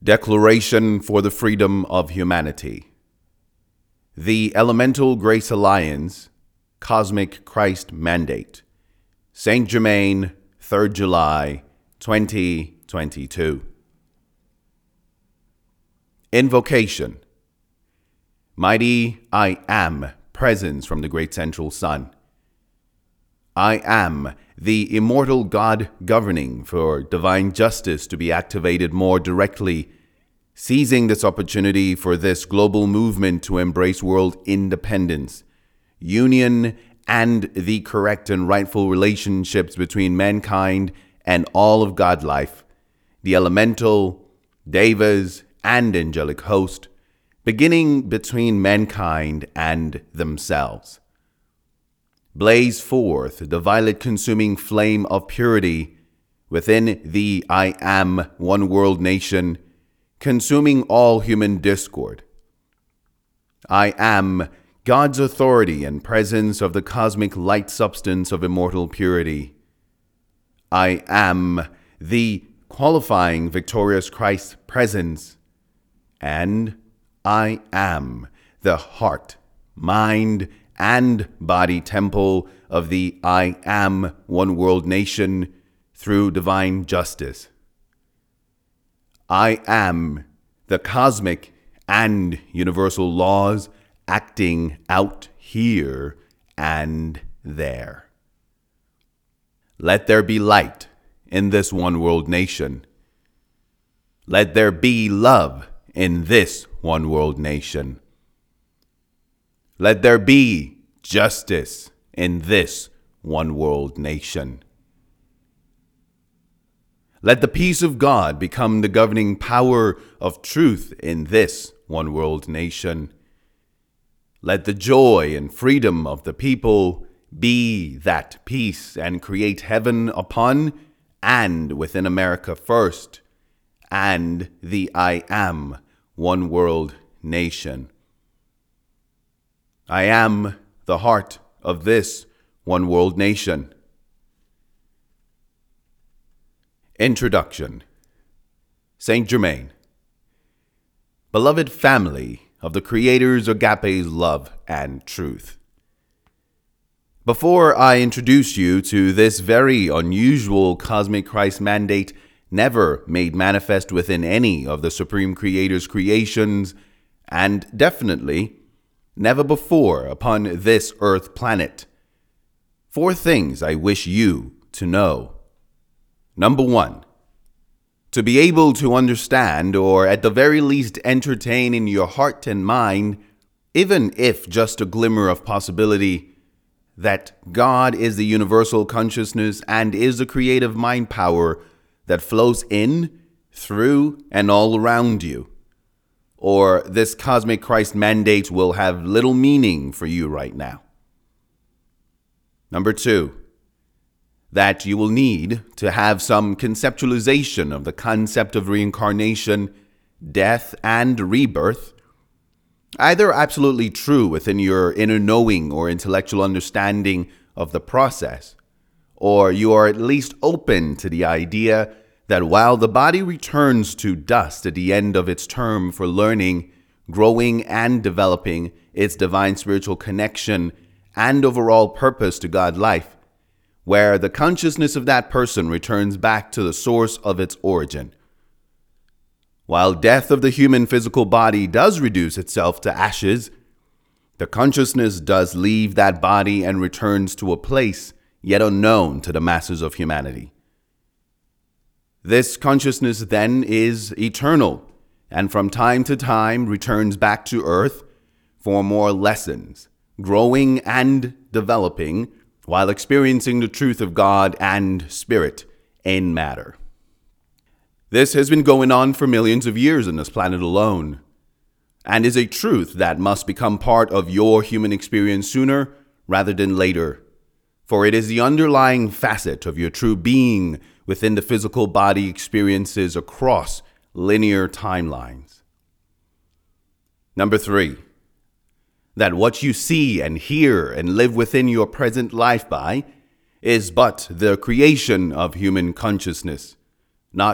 Declaration for the Freedom of Humanity. The Elemental Grace Alliance Cosmic Christ Mandate. Saint Germain, 3rd July, 2022. Invocation. Mighty I Am, presence from the great central sun. I am the immortal God governing for divine justice to be activated more directly, seizing this opportunity for this global movement to embrace world independence, union, and the correct and rightful relationships between mankind and all of God life, the elemental, devas, and angelic host, beginning between mankind and themselves. Blaze forth the violet-consuming flame of purity within the I Am One World Nation, consuming all human discord. I am God's authority and presence of the cosmic light substance of immortal purity. I am the qualifying victorious Christ presence, and I am the heart, mind, and body temple of the I Am One World Nation through divine justice. I am the cosmic and universal laws acting out here and there. Let there be light in this one world nation. Let there be love in this one world nation. Let there be justice in this one world nation. Let the peace of God become the governing power of truth in this one world nation. Let the joy and freedom of the people be that peace and create heaven upon and within America first, and the I Am One World Nation. I am the heart of this one world nation. Introduction. Saint Germain. Beloved family of the Creator's agape's love and truth. Before I introduce you to this very unusual cosmic Christ mandate never made manifest within any of the Supreme Creator's creations, and definitely never before upon this earth planet, 4 things I wish you to know. Number 1, to be able to understand, or at the very least entertain in your heart and mind, even if just a glimmer of possibility, that God is the universal consciousness and is the creative mind power that flows in, through, and all around you. Or this cosmic Christ mandate will have little meaning for you right now. Number 2, that you will need to have some conceptualization of the concept of reincarnation, death, and rebirth, either absolutely true within your inner knowing or intellectual understanding of the process, or you are at least open to the idea that while the body returns to dust at the end of its term for learning, growing, and developing its divine spiritual connection and overall purpose to God life, where the consciousness of that person returns back to the source of its origin. While death of the human physical body does reduce itself to ashes, the consciousness does leave that body and returns to a place yet unknown to the masses of humanity. This consciousness then is eternal, and from time to time returns back to earth for more lessons, growing and developing while experiencing the truth of God and Spirit in matter. This has been going on for millions of years on this planet alone, and is a truth that must become part of your human experience sooner rather than later, for it is the underlying facet of your true being within the physical body experiences across linear timelines. Number 3, that what you see and hear and live within your present life by is but the creation of human consciousness, not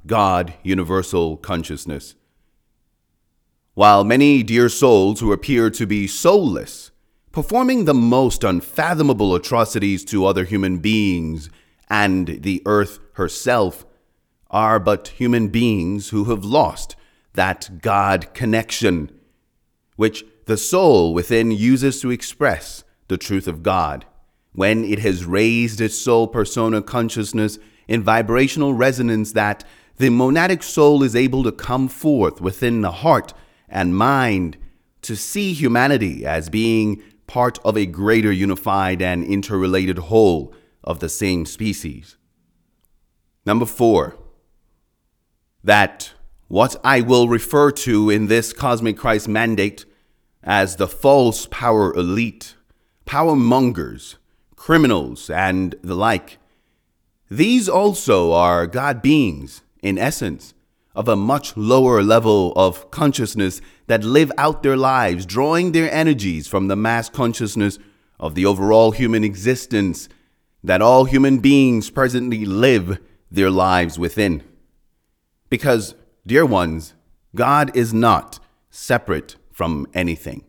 God universal consciousness. While many dear souls who appear to be soulless, performing the most unfathomable atrocities to other human beings and the earth herself, are but human beings who have lost that God connection, which the soul within uses to express the truth of God, when it has raised its soul persona consciousness in vibrational resonance that the monadic soul is able to come forth within the heart and mind to see humanity as being part of a greater unified and interrelated whole of the same species. Number 4, that what I will refer to in this Cosmic Christ mandate as the false power elite, power mongers, criminals, and the like, these also are God beings, in essence, of a much lower level of consciousness that live out their lives, drawing their energies from the mass consciousness of the overall human existence that all human beings presently live their lives within. Because, dear ones, God is not separate from anything.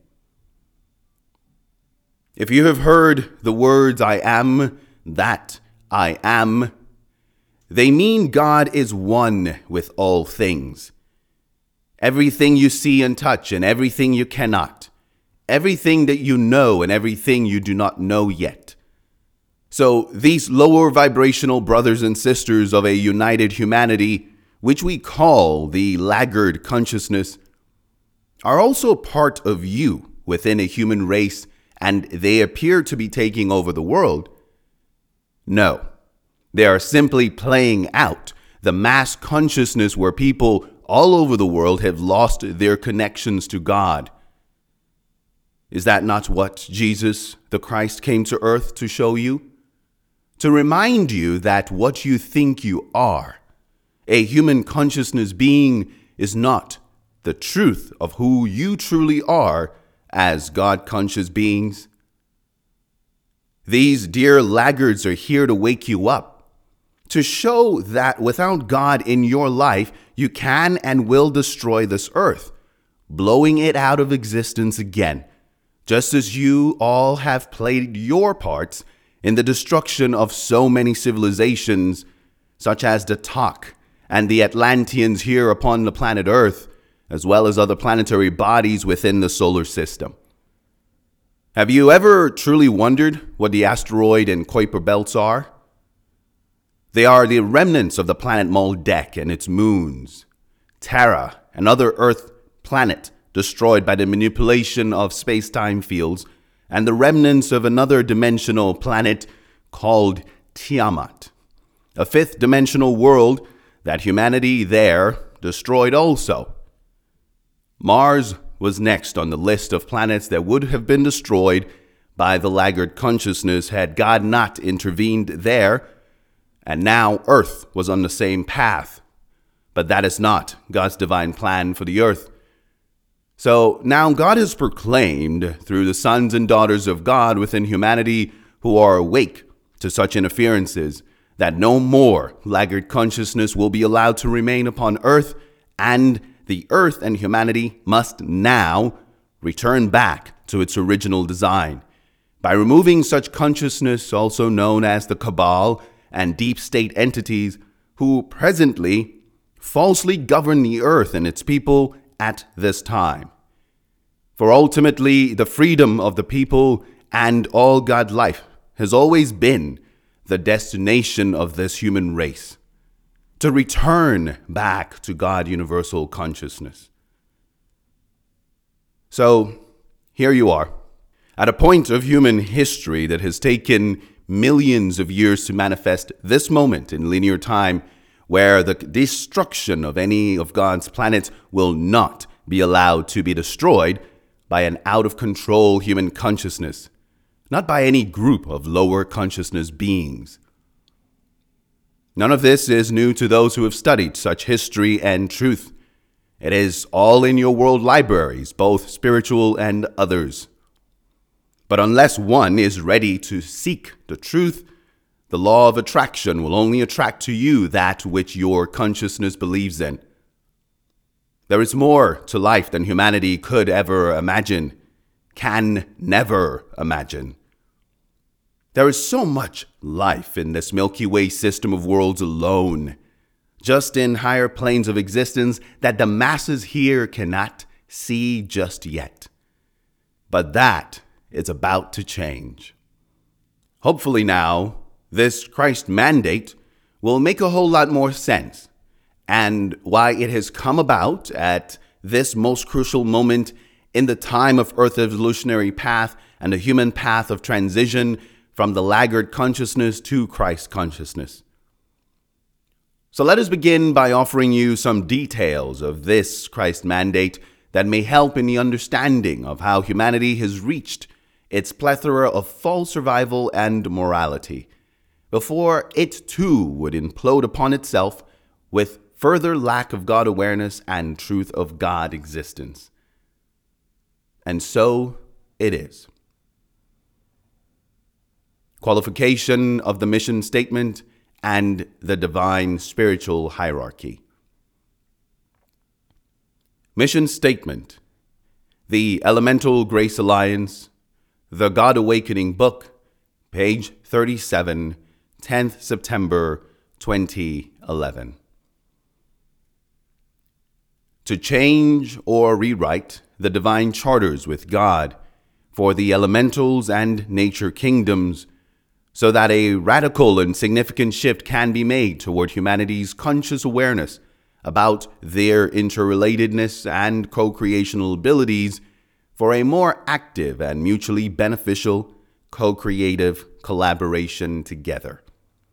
If you have heard the words I am that I am, they mean God is one with all things. Everything you see and touch and everything you cannot, everything that you know and everything you do not know yet. So these lower vibrational brothers and sisters of a united humanity, which we call the laggard consciousness, are also part of you within a human race, and they appear to be taking over the world. No, they are simply playing out the mass consciousness where people all over the world have lost their connections to God. Is that not what Jesus, the Christ, came to earth to show you? To remind you that what you think you are, a human consciousness being, is not the truth of who you truly are as God-conscious beings. These dear laggards are here to wake you up, to show that without God in your life, you can and will destroy this earth, blowing it out of existence again, just as you all have played your parts in the destruction of so many civilizations, such as the Tok and the Atlanteans here upon the planet Earth, as well as other planetary bodies within the solar system. Have you ever truly wondered what the asteroid and Kuiper belts are? They are the remnants of the planet Maldek and its moons, Terra, another Earth planet destroyed by the manipulation of space-time fields, and the remnants of another dimensional planet called Tiamat, a fifth dimensional world that humanity there destroyed also. Mars was next on the list of planets that would have been destroyed by the laggard consciousness had God not intervened there, and now Earth was on the same path. But that is not God's divine plan for the Earth. So now God has proclaimed through the sons and daughters of God within humanity who are awake to such interferences that no more laggard consciousness will be allowed to remain upon earth, and the earth and humanity must now return back to its original design by removing such consciousness, also known as the cabal and deep state entities, who presently falsely govern the earth and its people at this time. For ultimately, the freedom of the people and all God life has always been the destination of this human race, to return back to God universal consciousness. So, here you are, at a point of human history that has taken millions of years to manifest this moment in linear time, where the destruction of any of God's planets will not be allowed to be destroyed by an out-of-control human consciousness, not by any group of lower consciousness beings. None of this is new to those who have studied such history and truth. It is all in your world libraries, both spiritual and others. But unless one is ready to seek the truth, The law of attraction will only attract to you that which your consciousness believes in. There is more to life than humanity could ever imagine, can never imagine. There is so much life in this Milky Way system of worlds alone, just in higher planes of existence that the masses here cannot see just yet. But that is about to change. Hopefully now, this Christ mandate will make a whole lot more sense, and why it has come about at this most crucial moment in the time of Earth's evolutionary path and the human path of transition from the laggard consciousness to Christ consciousness. So let us begin by offering you some details of this Christ mandate that may help in the understanding of how humanity has reached its plethora of false survival and morality, before it too would implode upon itself with further lack of God awareness and truth of God existence. And so it is. Qualification of the mission statement and the divine spiritual hierarchy. Mission statement: The Elemental Grace Alliance, The God Awakening Book, page 37, 10th September 2011. To change or rewrite the divine charters with God for the elementals and nature kingdoms, so that a radical and significant shift can be made toward humanity's conscious awareness about their interrelatedness and co-creational abilities for a more active and mutually beneficial co-creative collaboration together.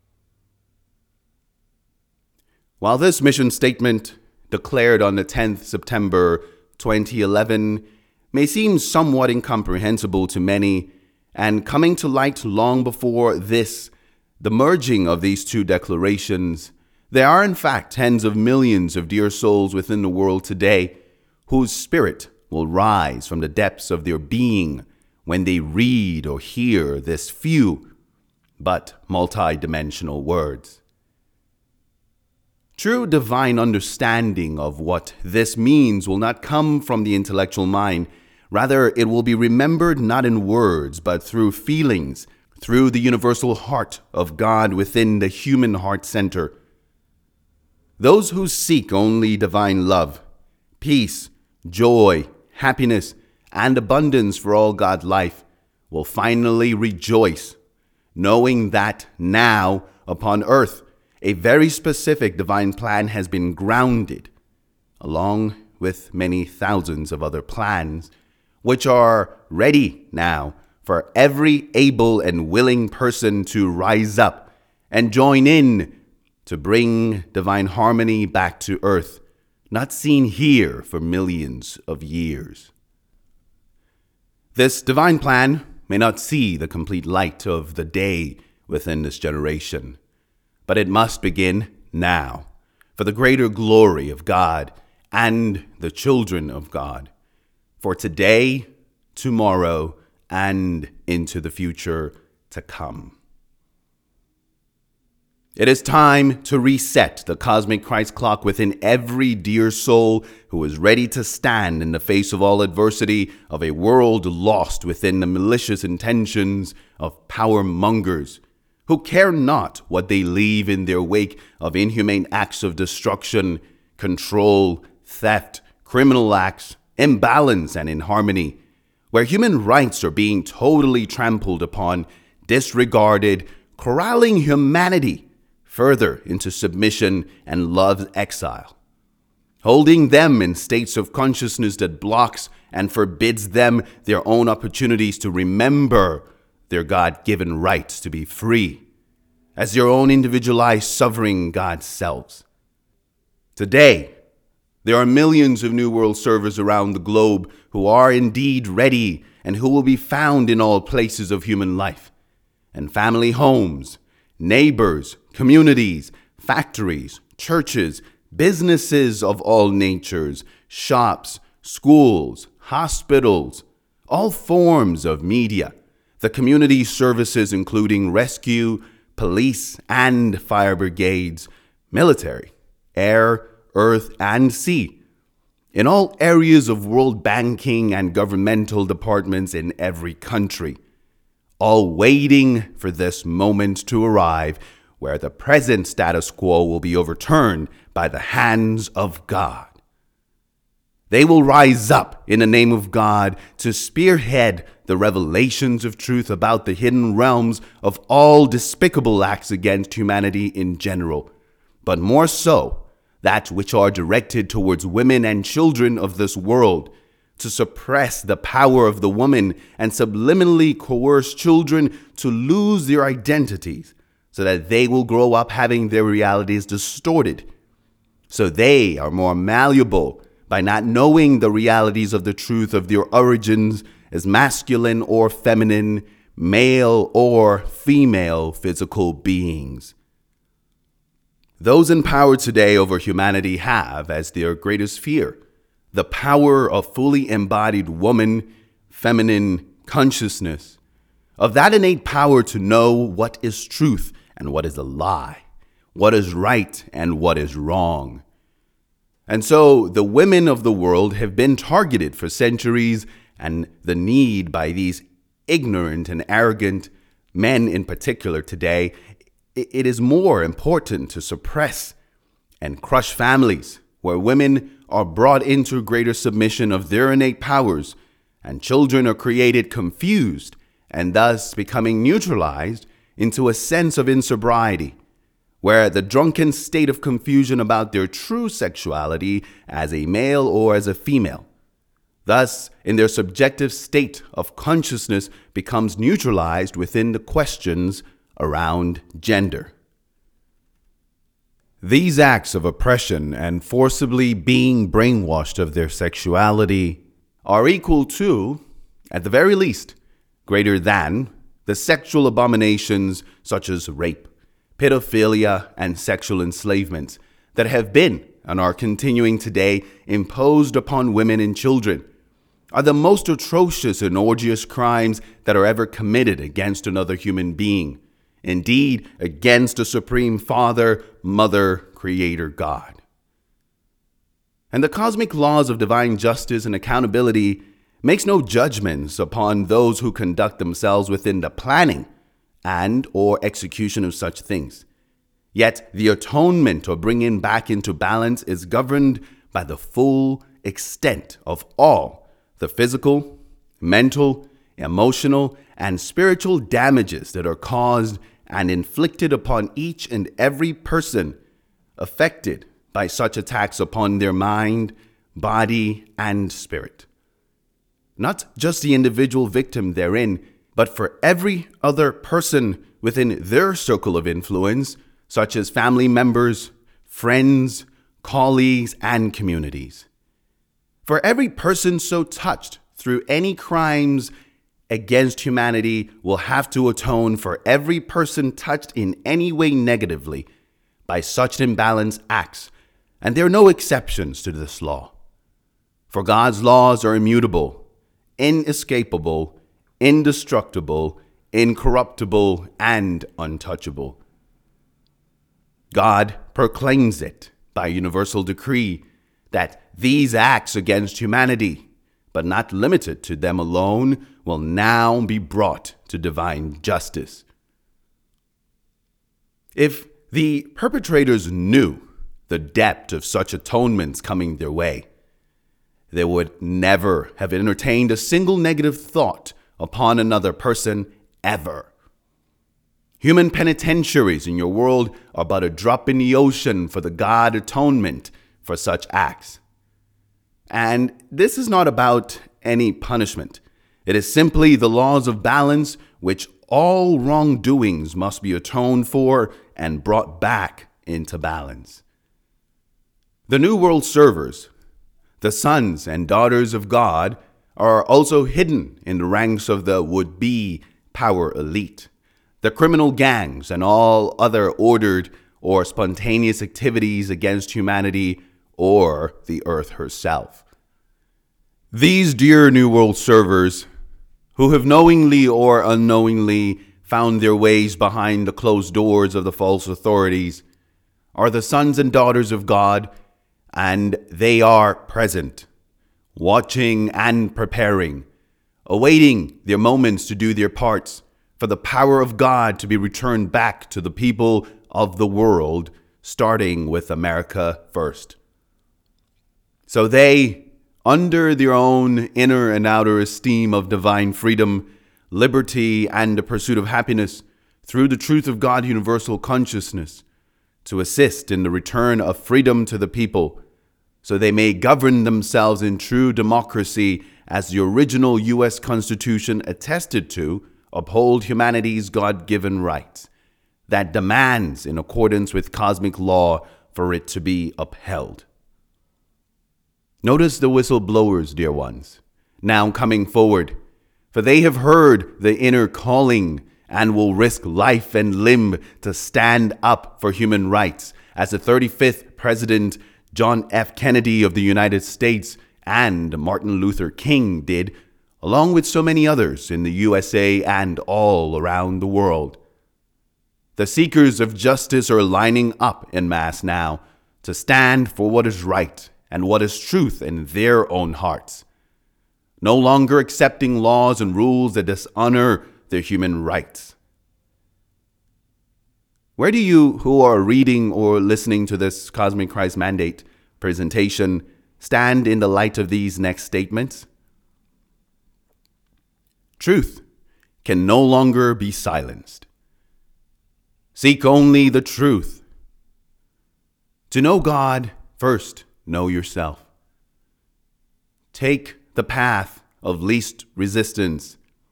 While this mission statement, declared on the 10th September 2011, may seem somewhat incomprehensible to many, and coming to light long before this, the merging of these two declarations, there are in fact tens of millions of dear souls within the world today whose spirit will rise from the depths of their being when they read or hear this few but multi-dimensional words. True divine understanding of what this means will not come from the intellectual mind. Rather, it will be remembered not in words, but through feelings, through the universal heart of God within the human heart center. Those who seek only divine love, peace, joy, happiness, and abundance for all God life will finally rejoice, knowing that now, upon earth, a very specific divine plan has been grounded, along with many thousands of other plans, which are ready now for every able and willing person to rise up and join in to bring divine harmony back to earth, not seen here for millions of years. This divine plan may not see the complete light of the day within this generation, but it must begin now for the greater glory of God and the children of God, for today, tomorrow, and into the future to come. It is time to reset the cosmic Christ clock within every dear soul who is ready to stand in the face of all adversity of a world lost within the malicious intentions of power mongers who care not what they leave in their wake of inhumane acts of destruction, control, theft, criminal acts, imbalance, and inharmony, where human rights are being totally trampled upon, disregarded, corralling humanity further into submission and love's exile, holding them in states of consciousness that blocks and forbids them their own opportunities to remember their God-given rights to be free as their own individualized sovereign God selves. Today, there are millions of New World servers around the globe who are indeed ready and who will be found in all places of human life, and family homes, neighbors, communities, factories, churches, businesses of all natures, shops, schools, hospitals, all forms of media, the community services including rescue, police and fire brigades, military, air, earth, and sea, in all areas of world banking and governmental departments in every country, all waiting for this moment to arrive where the present status quo will be overturned by the hands of God. They will rise up in the name of God to spearhead the revelations of truth about the hidden realms of all despicable acts against humanity in general, but more so, that which are directed towards women and children of this world, to suppress the power of the woman and subliminally coerce children to lose their identities so that they will grow up having their realities distorted. So they are more malleable by not knowing the realities of the truth of their origins as masculine or feminine, male or female physical beings. Those in power today over humanity have, as their greatest fear, the power of fully embodied woman, feminine consciousness, of that innate power to know what is truth and what is a lie, what is right and what is wrong. And so the women of the world have been targeted for centuries, and the need by these ignorant and arrogant men in particular today, it is more important to suppress and crush families where women are brought into greater submission of their innate powers, and children are created confused and thus becoming neutralized into a sense of insobriety, where the drunken state of confusion about their true sexuality as a male or as a female, thus in their subjective state of consciousness, becomes neutralized within the questions around gender. These acts of oppression and forcibly being brainwashed of their sexuality are equal to, at the very least, greater than the sexual abominations such as rape, pedophilia, and sexual enslavement that have been and are continuing today imposed upon women and children, are the most atrocious and orgious crimes that are ever committed against another human being. Indeed, against a supreme Father, Mother, Creator God. And the cosmic laws of divine justice and accountability makes no judgments upon those who conduct themselves within the planning and or execution of such things. Yet the atonement or bringing back into balance is governed by the full extent of all the physical, mental, emotional, and spiritual damages that are caused and inflicted upon each and every person affected by such attacks upon their mind, body, and spirit. Not just the individual victim therein, but for every other person within their circle of influence, such as family members, friends, colleagues, and communities. For every person so touched through any crimes against humanity will have to atone for every person touched in any way negatively by such imbalanced acts, and there are no exceptions to this law. For God's laws are immutable, inescapable, indestructible, incorruptible, and untouchable. God proclaims it by universal decree that these acts against humanity, but not limited to them alone, will now be brought to divine justice. If the perpetrators knew the depth of such atonements coming their way, they would never have entertained a single negative thought upon another person ever. Human penitentiaries in your world are but a drop in the ocean for the God atonement for such acts. And this is not about any punishment. It is simply the laws of balance which all wrongdoings must be atoned for and brought back into balance. The New World servers, the sons and daughters of God, are also hidden in the ranks of the would-be power elite, the criminal gangs, and all other ordered or spontaneous activities against humanity or the earth herself. These dear New World servers, who have knowingly or unknowingly found their ways behind the closed doors of the false authorities, are the sons and daughters of God, and they are present, watching and preparing, awaiting their moments to do their parts for the power of God to be returned back to the people of the world, starting with America first. So they, under their own inner and outer esteem of divine freedom, liberty, and the pursuit of happiness through the truth of God universal consciousness, to assist in the return of freedom to the people, so they may govern themselves in true democracy as the original U.S. Constitution attested to, uphold humanity's God-given rights, that demands in accordance with cosmic law for it to be upheld. Notice the whistleblowers, dear ones, now coming forward, for they have heard the inner calling and will risk life and limb to stand up for human rights, as the 35th President John F. Kennedy of the United States and Martin Luther King did, along with so many others in the USA and all around the world. The seekers of justice are lining up en masse now to stand for what is right and what is truth in their own hearts, no longer accepting laws and rules that dishonor their human rights. Where do you, who are reading or listening to this Cosmic Christ Mandate presentation, stand in the light of these next statements? Truth can no longer be silenced. Seek only the truth. To know God, first know yourself. Take the path of least resistance.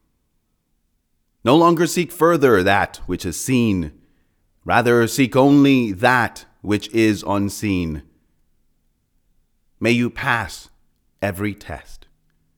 No longer seek further that which is seen. Rather, seek only that which is unseen. May you pass every test.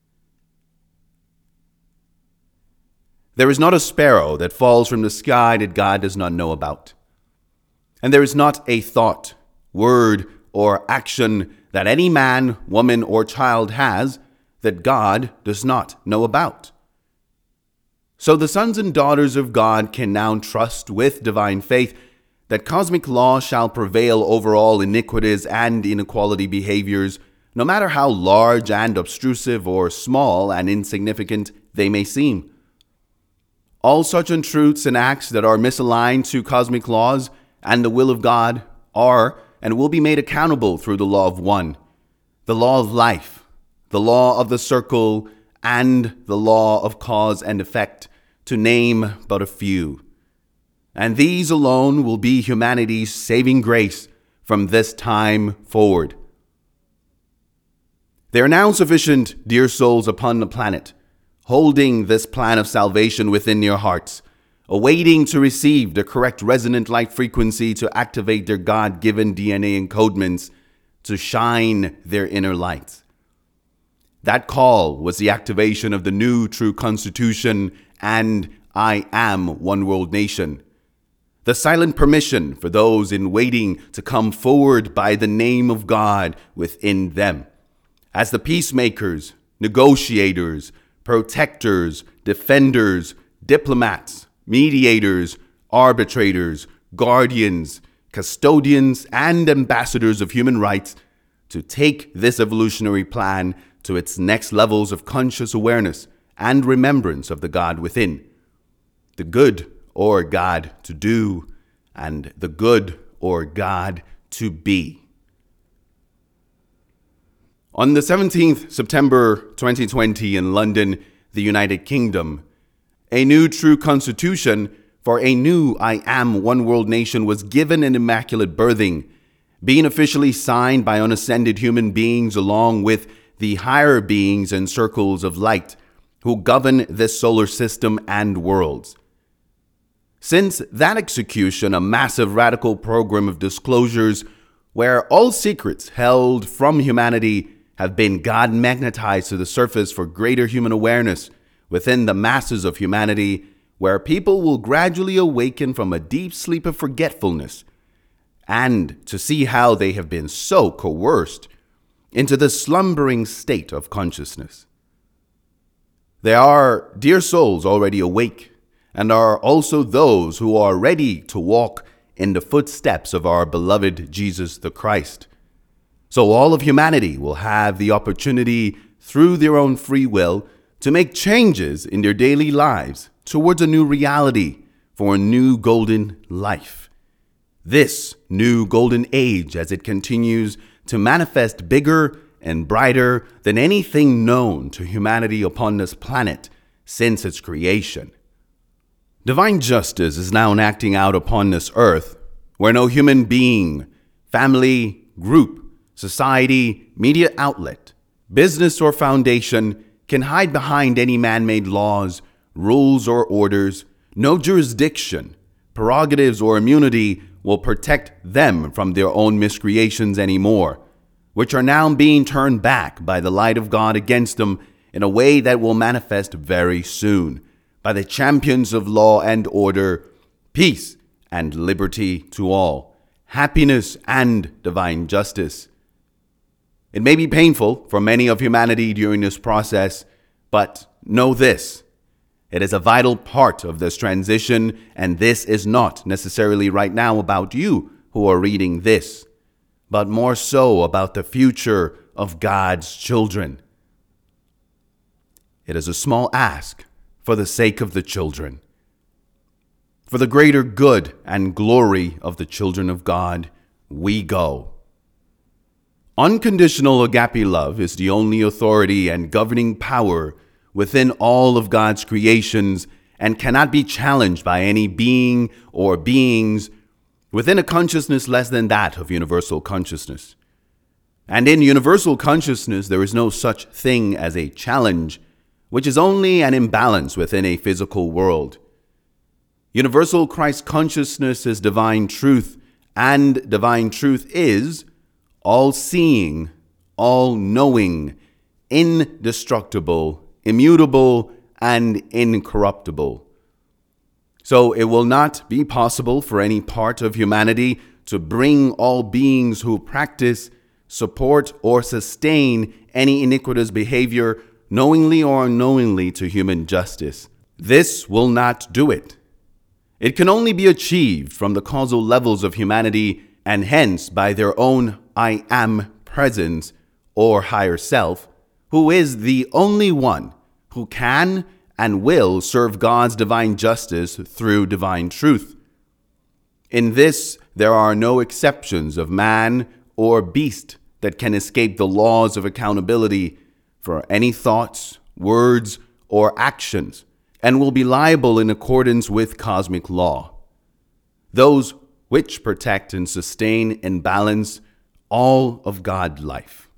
There is not a sparrow that falls from the sky that God does not know about. And there is not a thought, word, or action that any man, woman, or child has that God does not know about. So the sons and daughters of God can now trust with divine faith that cosmic law shall prevail over all iniquities and inequality behaviors, no matter how large and obtrusive or small and insignificant they may seem. All such untruths and acts that are misaligned to cosmic laws and the will of God are and will be made accountable through the law of one, the law of life, the law of the circle, and the law of cause and effect, to name but a few. And these alone will be humanity's saving grace from this time forward. There are now sufficient dear souls upon the planet, holding this plan of salvation within their hearts, awaiting to receive the correct resonant light frequency to activate their God-given DNA encodements to shine their inner lights. That call was the activation of the new true constitution and I am one world nation. The silent permission for those in waiting to come forward by the name of God within them, as the peacemakers, negotiators, protectors, defenders, diplomats, mediators, arbitrators, guardians, custodians, and ambassadors of human rights to take this evolutionary plan to its next levels of conscious awareness and remembrance of the God within, the good or God to do, and the good or God to be. On the 17th September 2020 in London, the United Kingdom, a new true constitution for a new I am one world nation was given an immaculate birthing, being officially signed by unascended human beings along with the higher beings and circles of light who govern this solar system and worlds. Since that execution, a massive radical program of disclosures where all secrets held from humanity have been God magnetized to the surface for greater human awareness within the masses of humanity, where people will gradually awaken from a deep sleep of forgetfulness and to see how they have been so coerced into the slumbering state of consciousness. There are dear souls already awake and are also those who are ready to walk in the footsteps of our beloved Jesus the Christ. So all of humanity will have the opportunity, through their own free will, to make changes in their daily lives towards a new reality for a new golden life. This new golden age, as it continues to manifest bigger and brighter than anything known to humanity upon this planet since its creation. Divine justice is now acting out upon this earth, where no human being, family, group, society, media outlet, business, or foundation can hide behind any man-made laws, rules, or orders. No jurisdiction, prerogatives, or immunity will protect them from their own miscreations anymore, which are now being turned back by the light of God against them in a way that will manifest very soon by the champions of law and order, peace and liberty to all, happiness and divine justice. It may be painful for many of humanity during this process, but know this: it is a vital part of this transition, and this is not necessarily right now about you who are reading this, but more so about the future of God's children. It is a small ask for the sake of the children. For the greater good and glory of the children of God, we go. Unconditional agape love is the only authority and governing power within all of God's creations and cannot be challenged by any being or beings within a consciousness less than that of universal consciousness. And in universal consciousness, there is no such thing as a challenge, which is only an imbalance within a physical world. Universal Christ consciousness is divine truth, and divine truth is all-seeing, all-knowing, indestructible, immutable, and incorruptible. So it will not be possible for any part of humanity to bring all beings who practice, support, or sustain any iniquitous behavior, knowingly or unknowingly, to human justice. This will not do it. It can only be achieved from the causal levels of humanity, and hence by their own I Am presence or higher self, who is the only one who can and will serve God's divine justice through divine truth. In this, there are no exceptions of man or beast that can escape the laws of accountability for any thoughts, words, or actions, and will be liable in accordance with cosmic law. Those which protect and sustain and balance all of God life.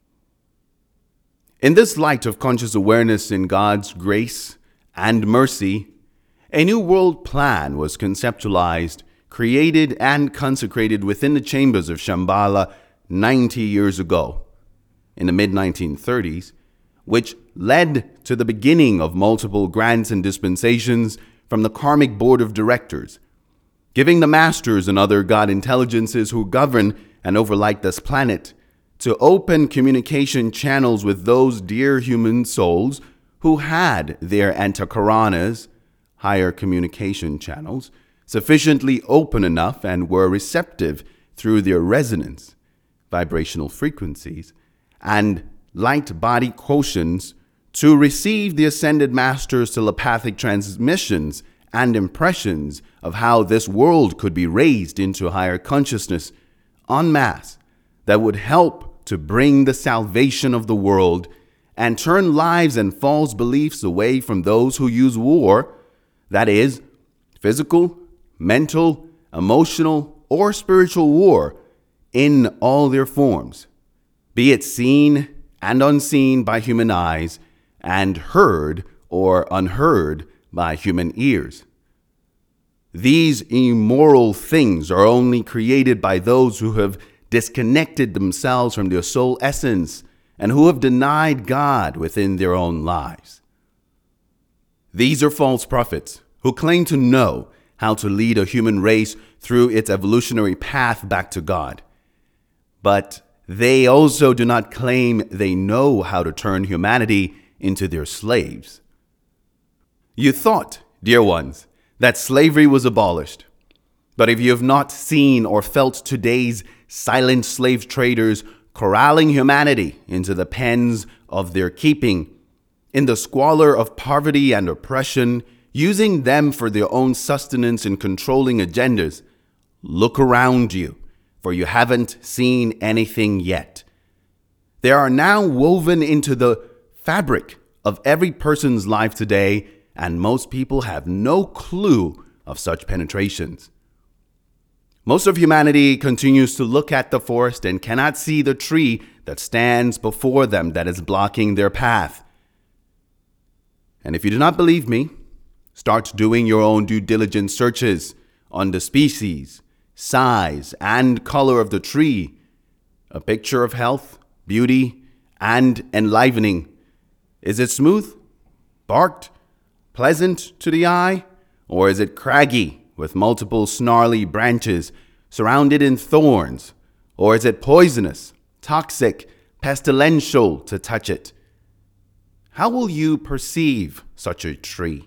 In this light of conscious awareness in God's grace and mercy, a new world plan was conceptualized, created, and consecrated within the chambers of Shambhala 90 years ago, in the mid-1930s, which led to the beginning of multiple grants and dispensations from the Karmic Board of Directors, giving the masters and other God intelligences who govern and overlight this planet to open communication channels with those dear human souls who had their antakaranas, higher communication channels, sufficiently open enough and were receptive through their resonance, vibrational frequencies, and light body quotients to receive the Ascended Master's telepathic transmissions and impressions of how this world could be raised into higher consciousness en masse that would help to bring the salvation of the world and turn lives and false beliefs away from those who use war, that is, physical, mental, emotional, or spiritual war in all their forms, be it seen and unseen by human eyes and heard or unheard by human ears. These immoral things are only created by those who have disconnected themselves from their soul essence and who have denied God within their own lives. These are false prophets who claim to know how to lead a human race through its evolutionary path back to God. But they also do not claim they know how to turn humanity into their slaves. You thought dear ones, that slavery was abolished. But if you have not seen or felt today's silent slave traders corralling humanity into the pens of their keeping, in the squalor of poverty and oppression, using them for their own sustenance and controlling agendas, look around you, for you haven't seen anything yet. They are now woven into the fabric of every person's life today, and most people have no clue of such penetrations. Most of humanity continues to look at the forest and cannot see the tree that stands before them that is blocking their path. And if you do not believe me, start doing your own due diligence searches on the species, size, and color of the tree, a picture of health, beauty, and enlivening. Is it smooth, barked, pleasant to the eye, or is it craggy with multiple snarly branches surrounded in thorns, or is it poisonous, toxic, pestilential to touch it? How will you perceive such a tree?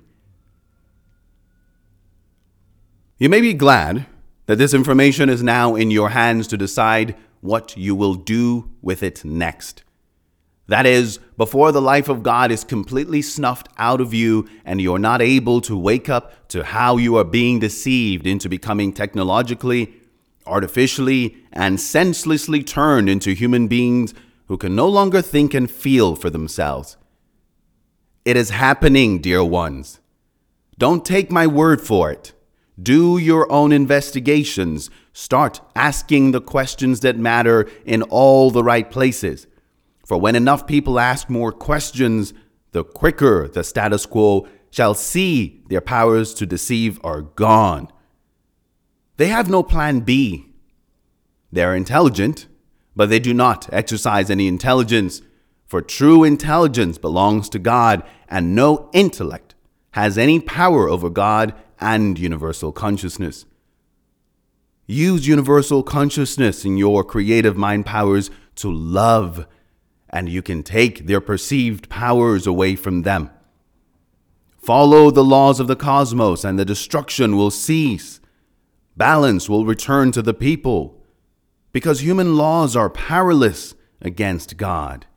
You may be glad that this information is now in your hands to decide what you will do with it next. That is, before the life of God is completely snuffed out of you and you're not able to wake up to how you are being deceived into becoming technologically, artificially, and senselessly turned into human beings who can no longer think and feel for themselves. It is happening, dear ones. Don't take my word for it. Do your own investigations. Start asking the questions that matter in all the right places. For when enough people ask more questions, the quicker the status quo shall see their powers to deceive are gone. They have no plan B. They are intelligent, but they do not exercise any intelligence, for true intelligence belongs to God, and no intellect has any power over God and universal consciousness. Use universal consciousness in your creative mind powers to love, and you can take their perceived powers away from them. Follow the laws of the cosmos, and the destruction will cease. Balance will return to the people, because human laws are powerless against God.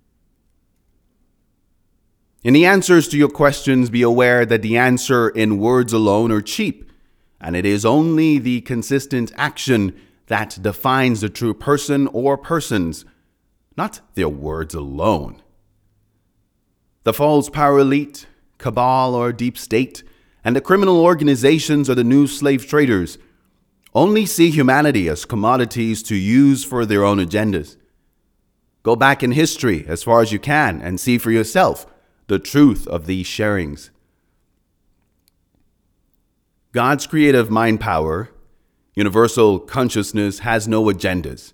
In the answers to your questions, be aware that the answer in words alone are cheap, and it is only the consistent action that defines the true person or persons, not their words alone. The false power elite, cabal or deep state, and the criminal organizations or the new slave traders only see humanity as commodities to use for their own agendas. Go back in history as far as you can and see for yourself the truth of these sharings. God's creative mind power, universal consciousness, has no agendas.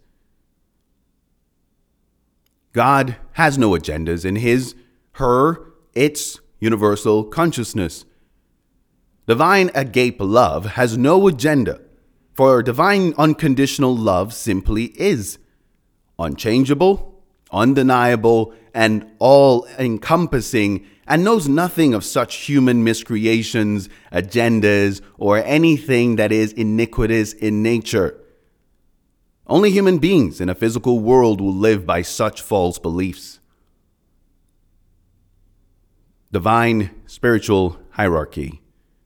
God has no agendas in his, her, its universal consciousness. Divine agape love has no agenda, for divine unconditional love simply is unchangeable, undeniable, and all-encompassing, and knows nothing of such human miscreations, agendas, or anything that is iniquitous in nature. Only human beings in a physical world will live by such false beliefs. Divine spiritual hierarchy.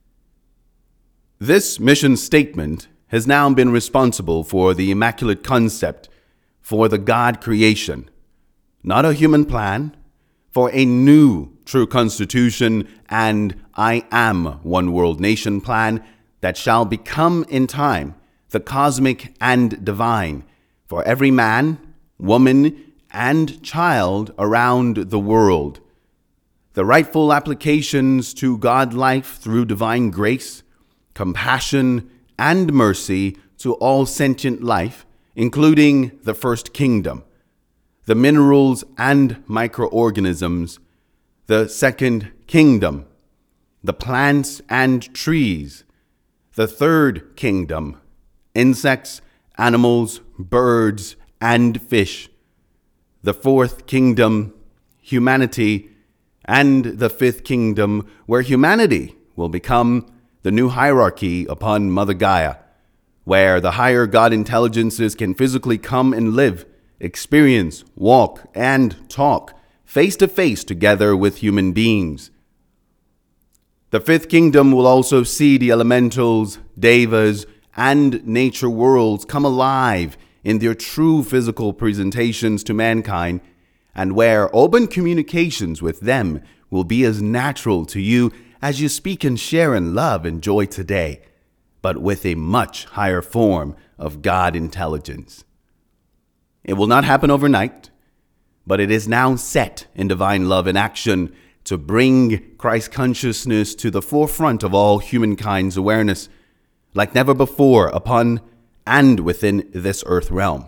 This mission statement has now been responsible for the immaculate concept for the God creation, not a human plan, for a new true constitution and I am one world nation plan that shall become in time the cosmic and divine for every man, woman, and child around the world. The rightful applications to God life through divine grace, compassion, and mercy to all sentient life, including the first kingdom, the minerals and microorganisms, the second kingdom, the plants and trees, the third kingdom, insects, animals, birds, and fish, the fourth kingdom, humanity, and the fifth kingdom, where humanity will become the new hierarchy upon Mother Gaia, where the higher God intelligences can physically come and live, experience, walk, and talk face to face together with human beings. The fifth kingdom will also see the elementals, devas, and nature worlds come alive in their true physical presentations to mankind, and where open communications with them will be as natural to you as you speak and share and love and joy today, but with a much higher form of God intelligence. It will not happen overnight, but it is now set in divine love and action to bring Christ consciousness to the forefront of all humankind's awareness, like never before upon and within this earth realm.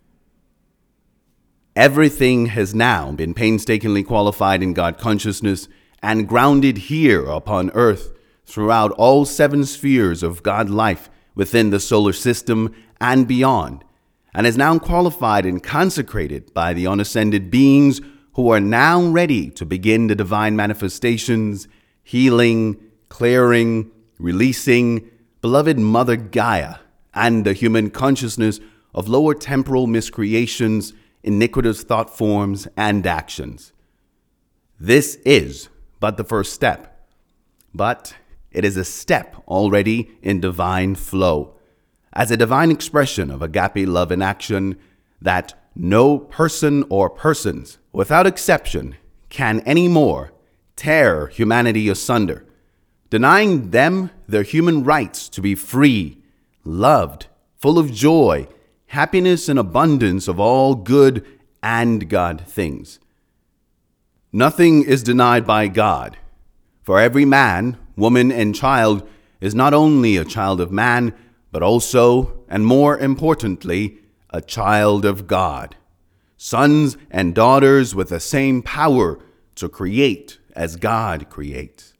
Everything has now been painstakingly qualified in God consciousness and grounded here upon earth throughout all 7 spheres of God life within the solar system and beyond, and is now qualified and consecrated by the unascended beings who are now ready to begin the divine manifestations, healing, clearing, releasing beloved Mother Gaia and the human consciousness of lower temporal miscreations, iniquitous thought forms, and actions. This is but the first step, but it is a step already in divine flow, as a divine expression of agape love in action that no person or persons, without exception, can anymore tear humanity asunder, denying them their human rights to be free, loved, full of joy, happiness, and abundance of all good and God things. Nothing is denied by God, for every man, woman, and child is not only a child of man, but also, and more importantly, a child of God, sons and daughters with the same power to create as God creates.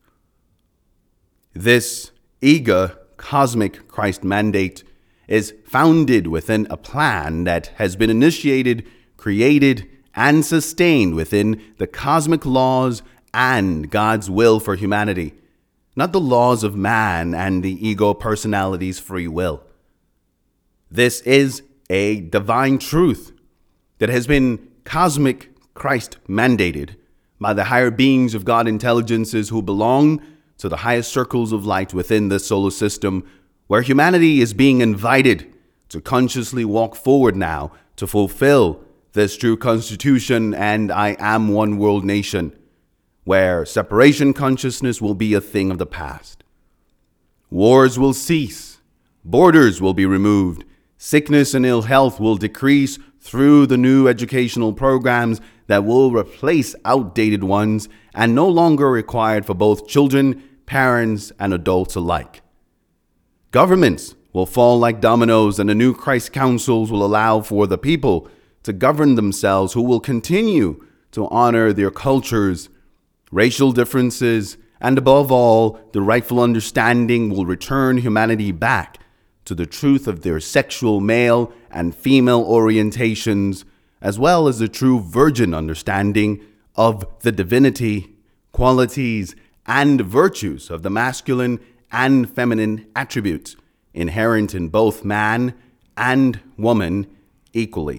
This eager cosmic Christ mandate is founded within a plan that has been initiated, created, and sustained within the cosmic laws and God's will for humanity, not the laws of man and the ego personality's free will. This is a divine truth that has been cosmic Christ mandated by the higher beings of God intelligences who belong to the highest circles of light within the solar system, where humanity is being invited to consciously walk forward now to fulfill this true constitution and I am one world nation, where separation consciousness will be a thing of the past. Wars will cease, borders will be removed, sickness and ill health will decrease through the new educational programs that will replace outdated ones and no longer required for both children, parents, and adults alike. Governments will fall like dominoes, and the new Christ councils will allow for the people to govern themselves, who will continue to honor their cultures, racial differences, and above all, the rightful understanding will return humanity back to the truth of their sexual male and female orientations, as well as the true virgin understanding of the divinity, qualities, and virtues of the masculine and feminine attributes inherent in both man and woman equally.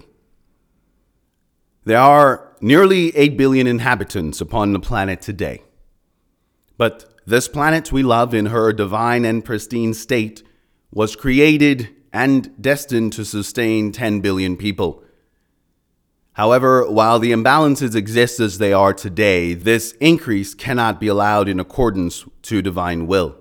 There are nearly 8 billion inhabitants upon the planet today. But this planet we love in her divine and pristine state was created and destined to sustain 10 billion people. However, while the imbalances exist as they are today, this increase cannot be allowed in accordance to divine will.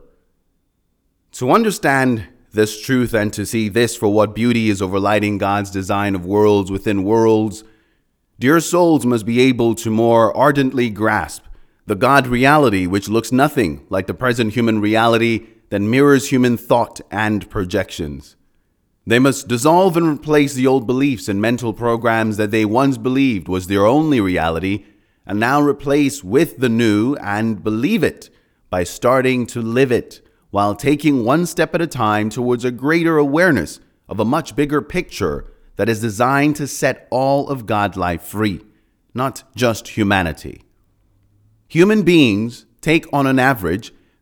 To understand this truth and to see this for what beauty is overlighting God's design of worlds within worlds, dear souls must be able to more ardently grasp the God reality which looks nothing like the present human reality that mirrors human thought and projections. They must dissolve and replace the old beliefs and mental programs that they once believed was their only reality, and now replace with the new and believe it by starting to live it, while taking one step at a time towards a greater awareness of a much bigger picture that is designed to set all of God life free, not just humanity. Human beings take on an average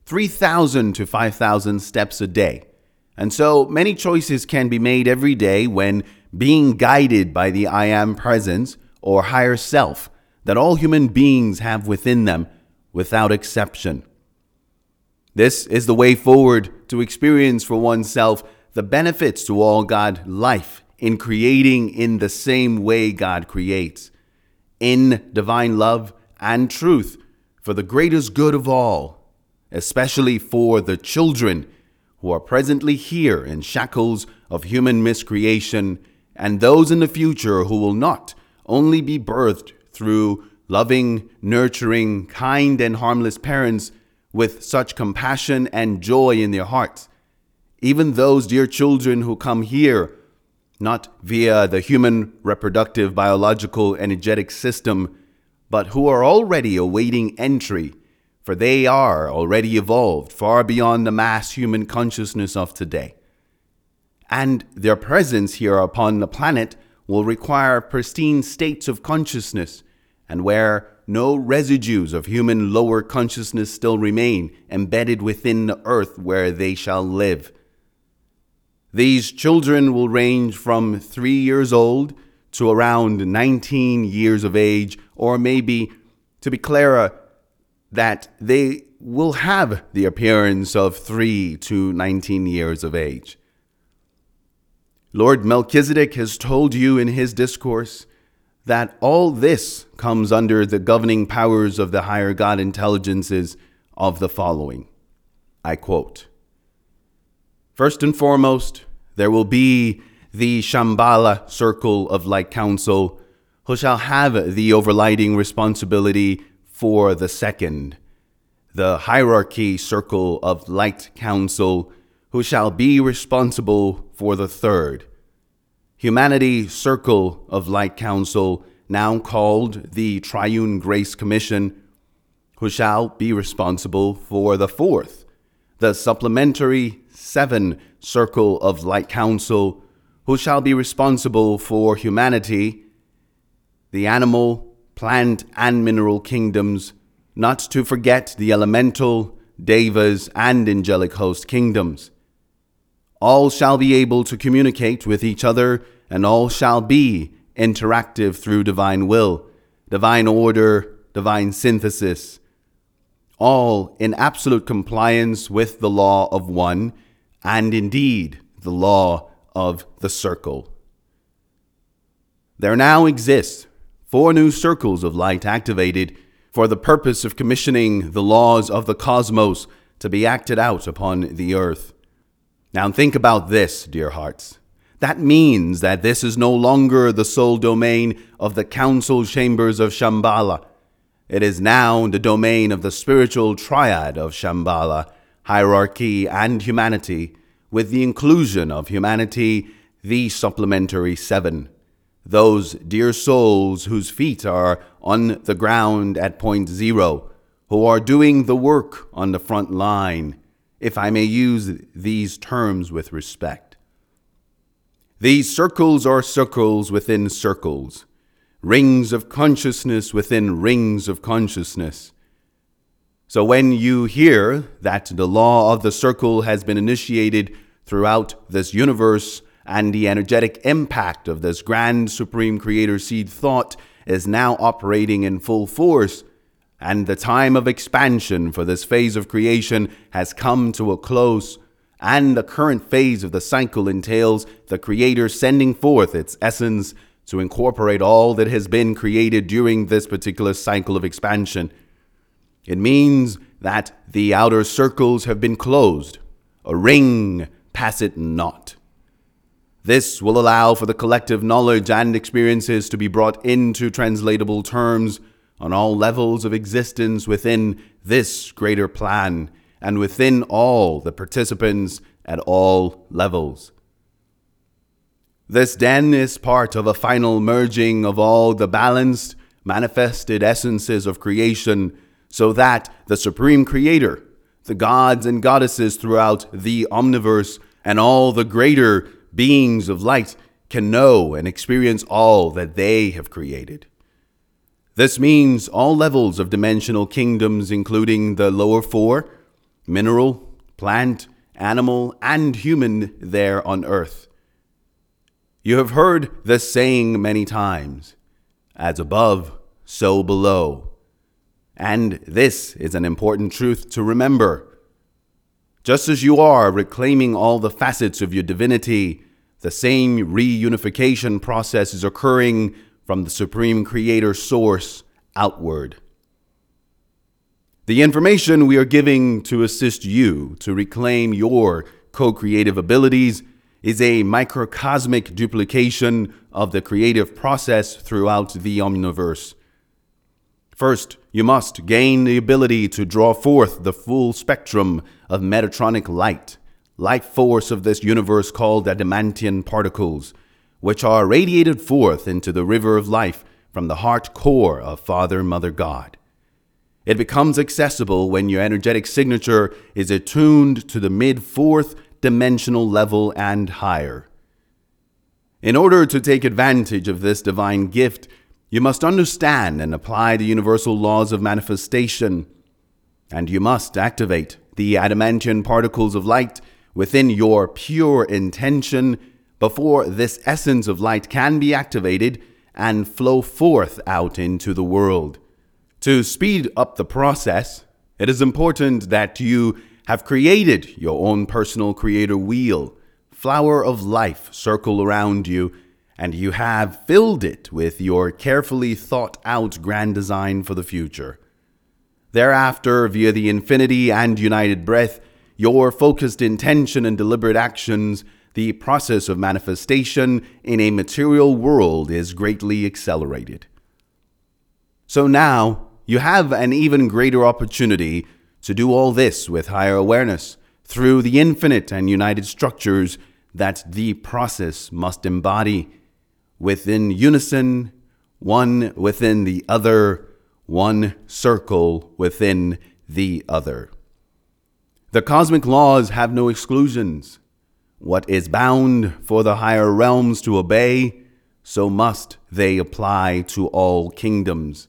3,000 to 5,000 steps a day. And so many choices can be made every day when being guided by the I Am presence or higher self that all human beings have within them without exception. This is the way forward to experience for oneself the benefits to all God life in creating in the same way God creates, in divine love and truth for the greatest good of all, especially for the children who are presently here in shackles of human miscreation, and those in the future who will not only be birthed through loving, nurturing, kind, and harmless parents with such compassion and joy in their hearts. Even those dear children who come here, not via the human reproductive, biological, energetic system, but who are already awaiting entry, for they are already evolved far beyond the mass human consciousness of today. And their presence here upon the planet will require pristine states of consciousness, and where no residues of human lower consciousness still remain embedded within the earth where they shall live. These children will range from 3 years old to around 19 years of age, or maybe, to be clearer, that they will have the appearance of 3 to 19 years of age. Lord Melchizedek has told you in his discourse that all this comes under the governing powers of the higher God intelligences of the following. I quote, "First and foremost, there will be the Shambhala Circle of Light Council, who shall have the overriding responsibility for the second, the Hierarchy Circle of Light Council, who shall be responsible for the third, Humanity Circle of Light Council, now called the Triune Grace Commission, who shall be responsible for the fourth, the Supplementary 7 Circle of Light Council, who shall be responsible for humanity, the animal, plant, and mineral kingdoms, not to forget the elemental, devas, and angelic host kingdoms. All shall be able to communicate with each other, and all shall be interactive through divine will, divine order, divine synthesis, all in absolute compliance with the law of one, and indeed the law of the circle. There now exist 4 new circles of light activated for the purpose of commissioning the laws of the cosmos to be acted out upon the earth. Now think about this, dear hearts. That means that this is no longer the sole domain of the council chambers of Shambhala. It is now the domain of the spiritual triad of Shambhala, hierarchy, and humanity, with the inclusion of humanity, the supplementary 7. Those dear souls whose feet are on the ground at point 0, who are doing the work on the front line, if I may use these terms with respect. These circles are circles within circles, rings of consciousness within rings of consciousness. So when you hear that the law of the circle has been initiated throughout this universe, and the energetic impact of this grand supreme creator seed thought is now operating in full force, and the time of expansion for this phase of creation has come to a close, and the current phase of the cycle entails the creator sending forth its essence to incorporate all that has been created during this particular cycle of expansion. It means that the outer circles have been closed. A ring passeth not. This will allow for the collective knowledge and experiences to be brought into translatable terms on all levels of existence within this greater plan and within all the participants at all levels. This then is part of a final merging of all the balanced, manifested essences of creation, so that the Supreme Creator, the gods and goddesses throughout the omniverse, and all the greater beings of light can know and experience all that they have created. This means all levels of dimensional kingdoms, including the lower 4, mineral, plant, animal, and human there on earth. You have heard the saying many times, as above, so below. And this is an important truth to remember. Just as you are reclaiming all the facets of your divinity, the same reunification process is occurring from the Supreme Creator Source outward. The information we are giving to assist you to reclaim your co-creative abilities is a microcosmic duplication of the creative process throughout the omniverse. First, you must gain the ability to draw forth the full spectrum of Metatronic life force of this universe called adamantian particles, which are radiated forth into the river of life from the heart core of Father, Mother, God. It becomes accessible when your energetic signature is attuned to the mid-fourth dimensional level and higher. In order to take advantage of this divine gift, you must understand and apply the universal laws of manifestation, and you must activate the adamantian particles of light within your pure intention before this essence of light can be activated and flow forth out into the world. To speed up the process, it is important that you have created your own personal creator wheel, flower of life circle around you, and you have filled it with your carefully thought out grand design for the future. Thereafter, via the infinity and united breath, your focused intention and deliberate actions, the process of manifestation in a material world is greatly accelerated. So now, you have an even greater opportunity to do all this with higher awareness through the infinite and united structures that the process must embody, within unison, one within the other, one circle within the other. The cosmic laws have no exclusions. What is bound for the higher realms to obey, so must they apply to all kingdoms.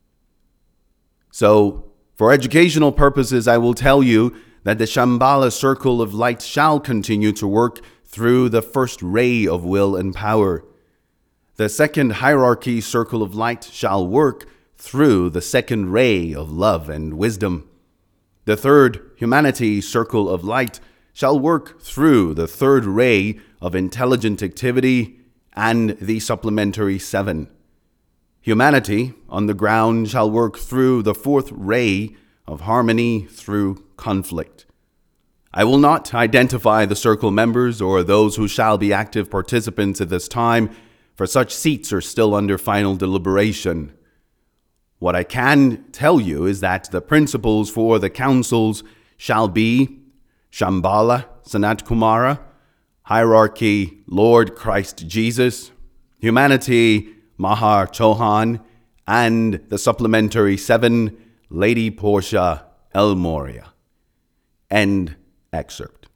So, for educational purposes, I will tell you that the Shambhala circle of light shall continue to work through the first ray of will and power. The second hierarchy circle of light shall work through the second ray of love and wisdom. The third humanity circle of light shall work through the third ray of intelligent activity and the supplementary 7. Humanity on the ground shall work through the fourth ray of harmony through conflict. I will not identify the circle members or those who shall be active participants at this time, for such seats are still under final deliberation. What I can tell you is that the principles for the councils shall be Shambhala, Sanat Kumara, hierarchy, Lord Christ Jesus, humanity, Mahar Chohan, and the supplementary 7, Lady Portia El Moria. End excerpt.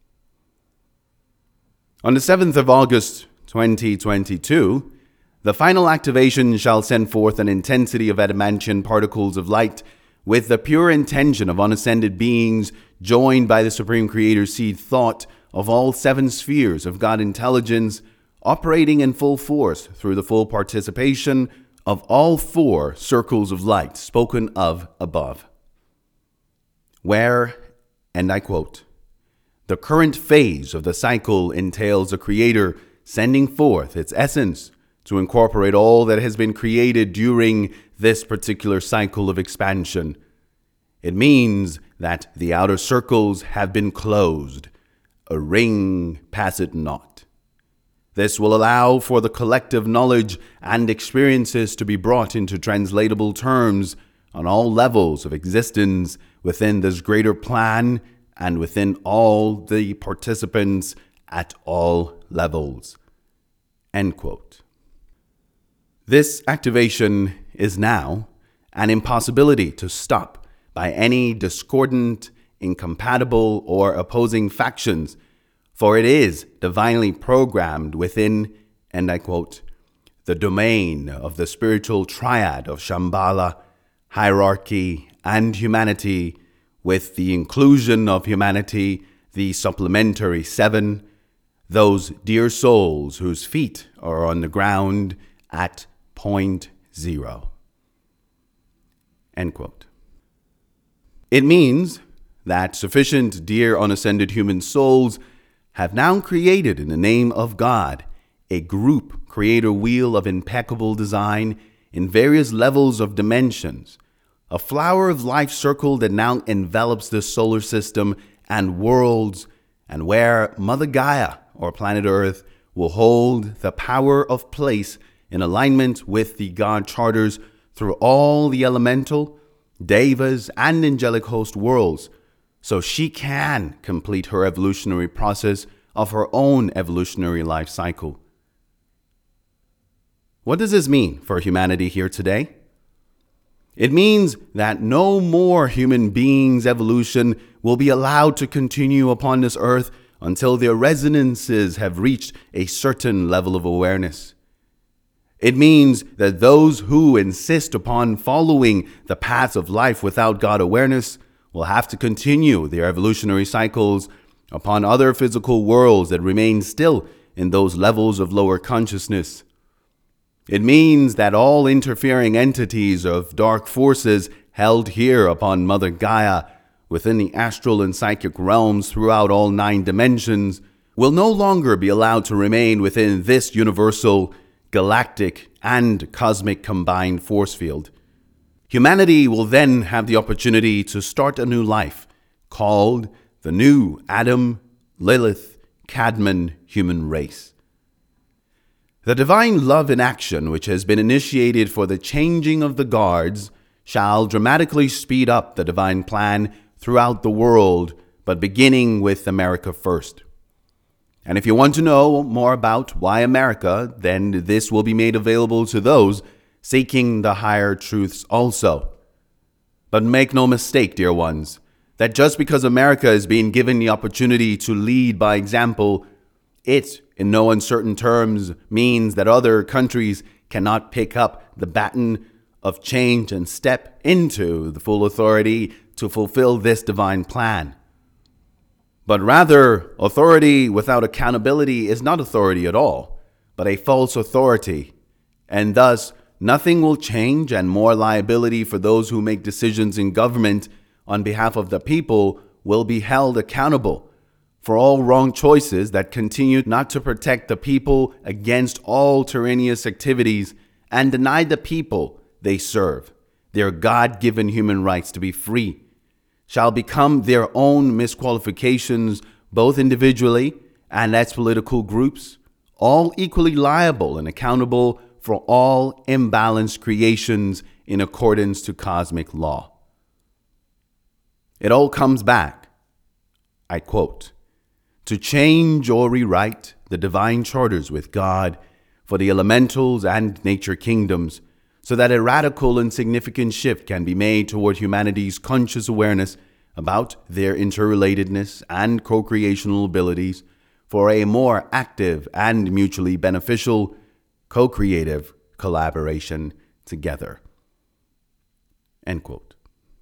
On the 7th of August, 2022, the final activation shall send forth an intensity of adamantian particles of light with the pure intention of unascended beings joined by the Supreme Creator's seed thought of all 7 spheres of God intelligence operating in full force through the full participation of all 4 circles of light spoken of above. Where, and I quote, the current phase of the cycle entails a creator sending forth its essence to incorporate all that has been created during this particular cycle of expansion. It means that the outer circles have been closed. A ring passeth not. This will allow for the collective knowledge and experiences to be brought into translatable terms on all levels of existence within this greater plan and within all the participants at all levels. End quote. This activation is now an impossibility to stop by any discordant, incompatible, or opposing factions, for it is divinely programmed within, and I quote, the domain of the spiritual triad of Shambhala, hierarchy, and humanity, with the inclusion of humanity, the supplementary 7, those dear souls whose feet are on the ground at point 0. End quote. It means that sufficient dear unascended human souls have now created in the name of God a group creator wheel of impeccable design in various levels of dimensions, a flower of life circle that now envelops the solar system and worlds, and where Mother Gaia, or planet Earth, will hold the power of place in alignment with the God charters through all the elemental, devas, and angelic host worlds, so she can complete her evolutionary process of her own evolutionary life cycle. What does this mean for humanity here today? It means that no more human beings' evolution will be allowed to continue upon this earth until their resonances have reached a certain level of awareness. It means that those who insist upon following the path of life without God awareness will have to continue their evolutionary cycles upon other physical worlds that remain still in those levels of lower consciousness. It means that all interfering entities of dark forces held here upon Mother Gaia within the astral and psychic realms throughout all 9 dimensions will no longer be allowed to remain within this universal, galactic, and cosmic combined force field. Humanity will then have the opportunity to start a new life called the new Adam, Lilith, Cadman human race. The divine love in action, which has been initiated for the changing of the guards, shall dramatically speed up the divine plan throughout the world, but beginning with America first. And if you want to know more about why America, then this will be made available to those seeking the higher truths also. But make no mistake, dear ones, that just because America is being given the opportunity to lead by example, it, in no uncertain terms, means that other countries cannot pick up the baton of change and step into the full authority to fulfill this divine plan. But rather, authority without accountability is not authority at all, but a false authority, and thus nothing will change, and more liability for those who make decisions in government on behalf of the people will be held accountable for all wrong choices that continue not to protect the people against all tyrannous activities and deny the people they serve their God-given human rights to be free, shall become their own misqualifications both individually and as political groups, all equally liable and accountable for all imbalanced creations in accordance to cosmic law. It all comes back, I quote, to change or rewrite the divine charters with God for the elementals and nature kingdoms, so that a radical and significant shift can be made toward humanity's conscious awareness about their interrelatedness and co-creational abilities for a more active and mutually beneficial co-creative collaboration together. End quote.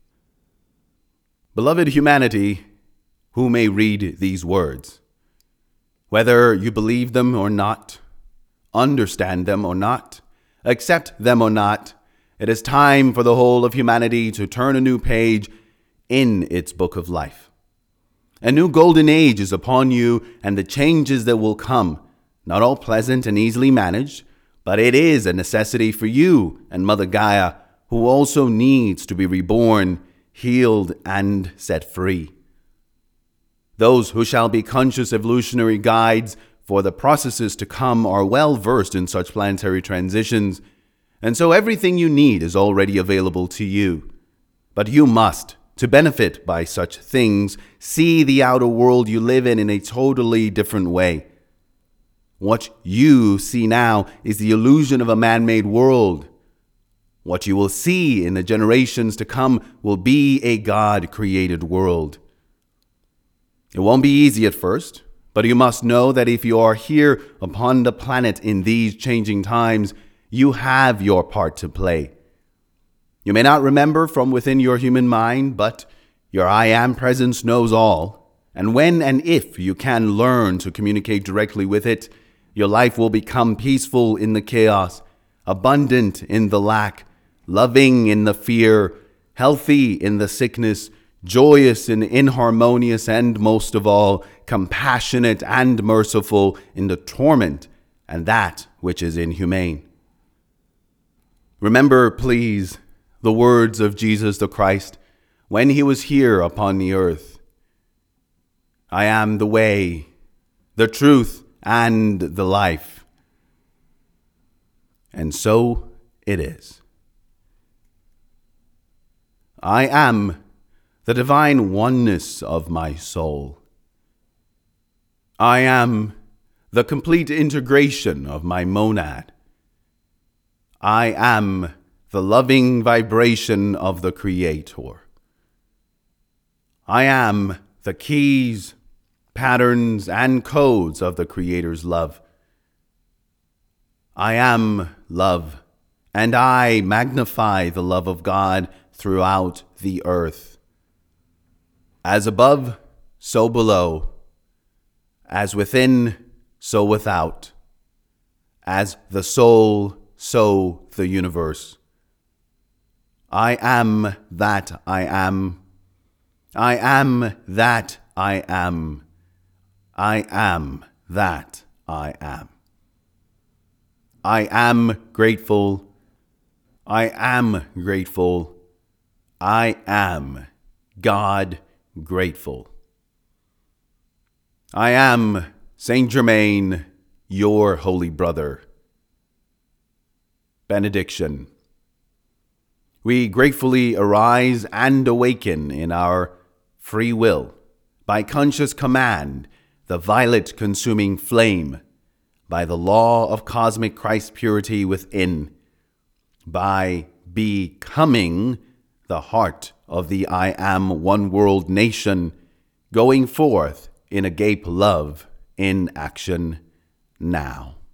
Beloved humanity, who may read these words, whether you believe them or not, understand them or not, accept them or not, it is time for the whole of humanity to turn a new page in its book of life. A new golden age is upon you, and the changes that will come, not all pleasant and easily managed, but it is a necessity for you and Mother Gaia, who also needs to be reborn, healed, and set free. Those who shall be conscious evolutionary guides for the processes to come are well versed in such planetary transitions, and so everything you need is already available to you. But you must, to benefit by such things, see the outer world you live in a totally different way. What you see now is the illusion of a man-made world. What you will see in the generations to come will be a God-created world. It won't be easy at first, but you must know that if you are here upon the planet in these changing times, you have your part to play. You may not remember from within your human mind, but Your I Am presence knows all, and when and if you can learn to communicate directly with it, your life will become peaceful in the chaos, abundant in the lack, loving in the fear, healthy in the sickness, joyous in inharmonious, and most of all, compassionate and merciful in the torment and that which is inhumane. Remember, please, the words of Jesus the Christ when he was here upon the earth. I am the way, the truth, and the life. And so it is. I am the divine oneness of my soul. I am the complete integration of my monad. I am the loving vibration of the Creator. I am the keys, patterns, and codes of the Creator's love. I am love, and I magnify the love of God throughout the earth. As above, so below. As within, so without. As the soul, so the universe. I am that I am. I am that I am. I am that I am. I am grateful. I am grateful. I am God grateful. I am Saint Germain, your holy brother. Benediction. We gratefully arise and awaken in our free will, by conscious command, the violet-consuming flame, by the law of cosmic Christ purity within, by becoming the heart of the I Am One World nation, going forth in agape love in action now.